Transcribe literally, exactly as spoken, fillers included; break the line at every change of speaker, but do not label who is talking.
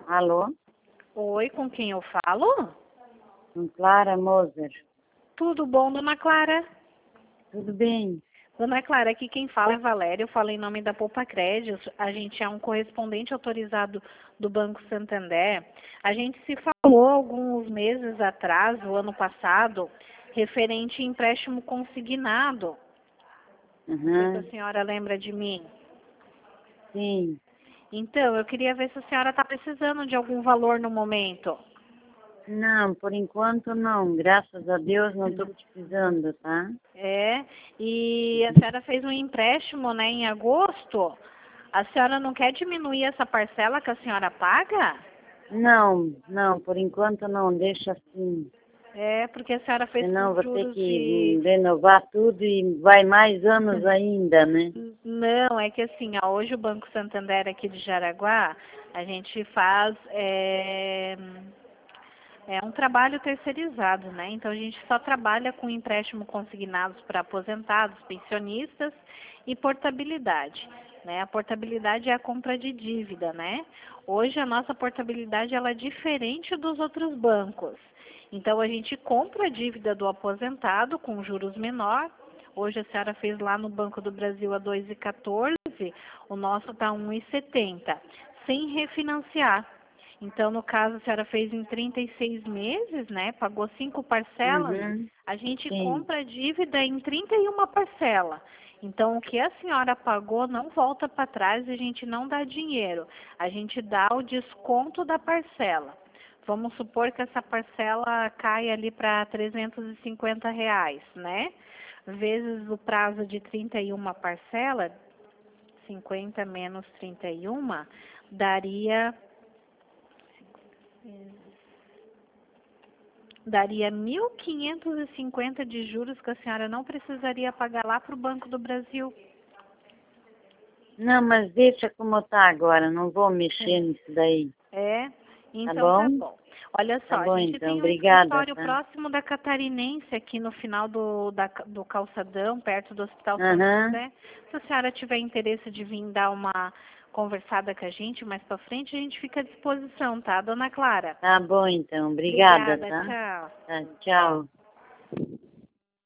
Alô?
Oi, com quem eu falo?
Com Clara Moser.
Tudo bom, dona Clara?
Tudo bem?
Dona Clara, aqui quem fala é Valéria, eu falo em nome da Poupa Crédito. A gente é um correspondente autorizado do Banco Santander. A gente se falou alguns meses atrás, o ano passado, referente a empréstimo consignado. Não sei se
Uhum.
a senhora lembra de mim.
Sim.
Então, eu queria ver se a senhora está precisando de algum valor no momento.
Não, por enquanto não. Graças a Deus não estou precisando, tá?
É, e a senhora fez um empréstimo, né, em agosto. A senhora não quer diminuir essa parcela que a senhora paga?
Não, não, por enquanto não. Deixa assim.
É, porque a senhora fez com
Senão vou ter
juros
que
de...
hum, renovar tudo e vai mais anos ainda, né?
Não, é que assim, ó, hoje o Banco Santander aqui de Jaraguá, a gente faz... É... É um trabalho terceirizado, né? Então a gente só trabalha com empréstimo consignados para aposentados, pensionistas e portabilidade, né? A portabilidade é a compra de dívida, né? Hoje a nossa portabilidade ela é diferente dos outros bancos. Então a gente compra a dívida do aposentado com juros menor. Hoje a senhora fez lá no Banco do Brasil a dois vírgula quatorze, o nosso está um vírgula setenta, sem refinanciar. Então, no caso, a senhora fez em trinta e seis meses, né? Pagou cinco parcelas.
Uhum.
A gente
Sim.
compra a dívida em trinta e uma parcelas. Então, o que a senhora pagou não volta para trás e a gente não dá dinheiro. A gente dá o desconto da parcela. Vamos supor que essa parcela cai ali para trezentos e cinquenta reais, né? Vezes o prazo de trinta e uma parcelas, cinquenta menos trinta e um, daria... daria mil quinhentos e cinquenta de juros que a senhora não precisaria pagar lá para o Banco do Brasil.
Não, mas deixa como tá agora. Não vou mexer nisso daí.
É?
Tá
Então tá
bom?
bom. Olha
Tá
só, a
bom,
gente
então.
tem um
Obrigada,
escritório
tá?
próximo da Catarinense, aqui no final do, da, do calçadão, perto do Hospital Santo
Aham.
José. Se a senhora tiver interesse de vir dar uma conversada com a gente mais pra frente, a gente fica à disposição, tá, dona Clara?
Tá bom, então. Obrigada,
Obrigada,
tá?
tchau.
Tá, tchau.